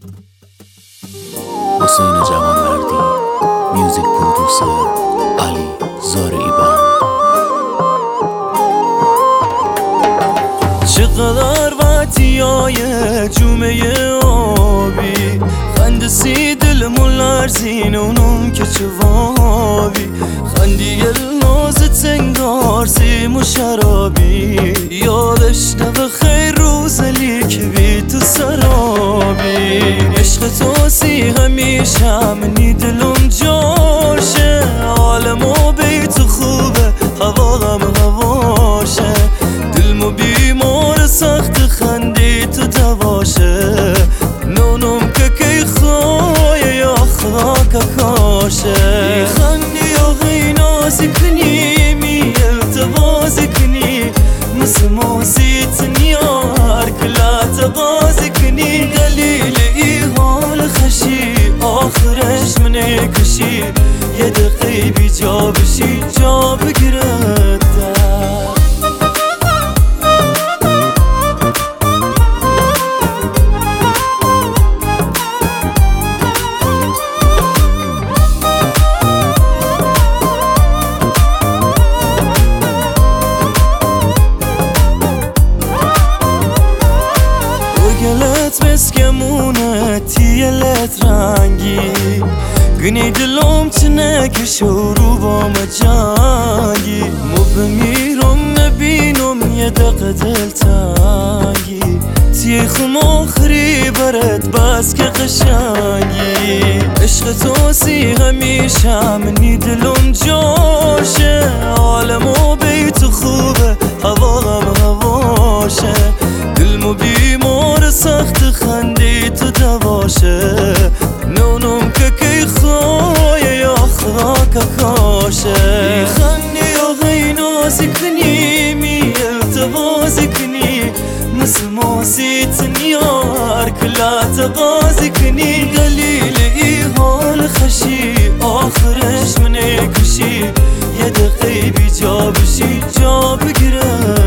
حسین جوانمردی، میوزیک پرودوسر علی زارعی بند. چقدر وقتیای جمعه آبی خندسی دلمون لرزین اونم که چوابی خندی نازت انگار سیم و شرابی یادش نبه خیر روزلی که بی تو سرابی عشق تو سی همیشه منی دلم جاشه عالمو بی تو خوبه هوا غم هواشه دلمو بیمار سخت خندی تو دواشه نونم که کی خواه یا خاک کاشه خندی یا غی نازی کنی می التبازی کنی مثل موزی تنیار کلات بازی کنی دلیل ای حال خشی آخرش منه کشی یه دقیقی بی جا بشی جا بگیرد گلت مسکمونه تیلت رنگی گنی دلم چنه که شروع با مجنگی مو بمیرم نبینم یه دقیقه دل تنگی تی خم آخری برد بس که قشنگی عشق تو سی همیشه منی دلم جاشه عالمو بی تو خوبه هوا غم هواشه دلمو بیمار سخت خندی تو دواشه نونم که کی خواه یا خاک کاشه خندی یا غی نازی کنی می التبازی کنی مثل موزی تنیار کلات بازی کنی دلیل ای حال خشی آخرش منه کشی یه دقیقی بی جا بشی جا بگیره